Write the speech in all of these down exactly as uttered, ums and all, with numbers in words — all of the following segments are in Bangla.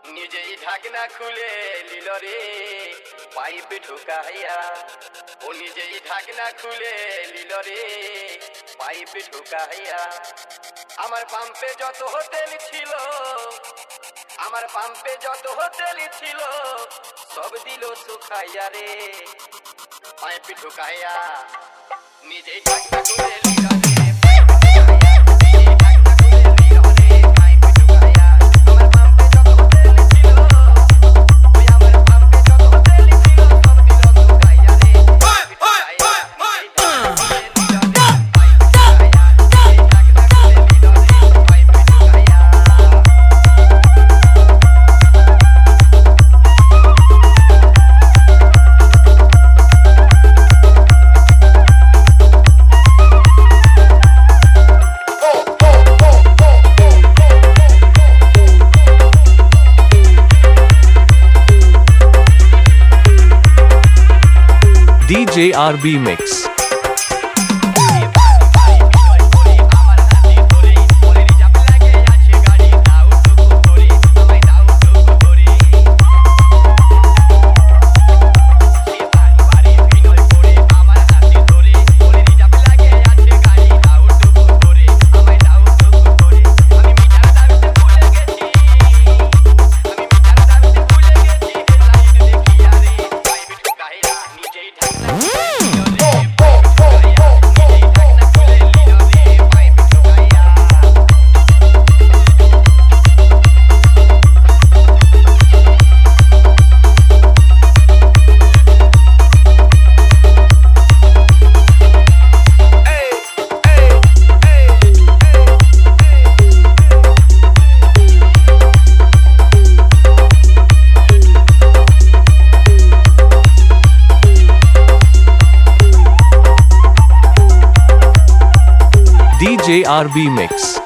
নিজেই ঢাকনা খুলে নিল রে পাইপ ঢুকাইয়া ও নিজেই ঢাকনা খুলে নিল রে পাইপ ঢুকাইয়া আমার পাম্পে যত হোটেল ছিল আমার পাম্পে যত হোটেল ছিল সব দিল শুকাইয়া রে পাইপ ঢুকাইয়া নিজেই ঢাকনা খুলে নিল রে D J R B Mix. D J R B Mix.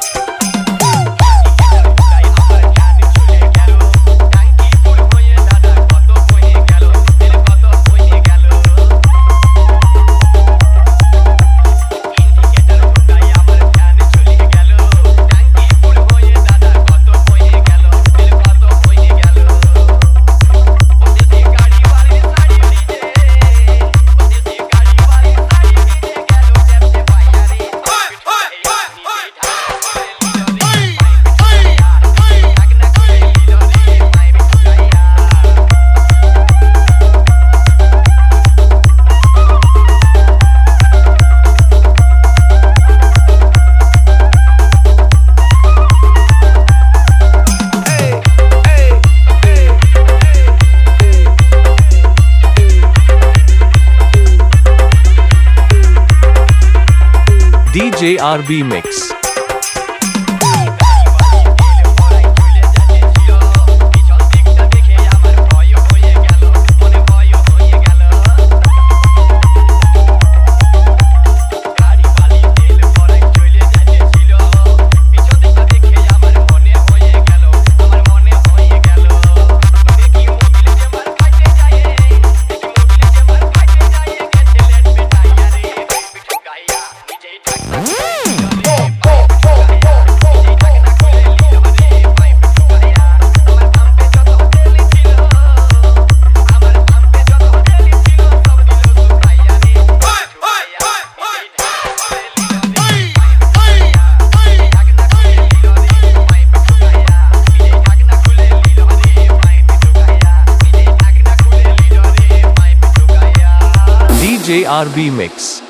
D J R B Mix. D J R B Mix.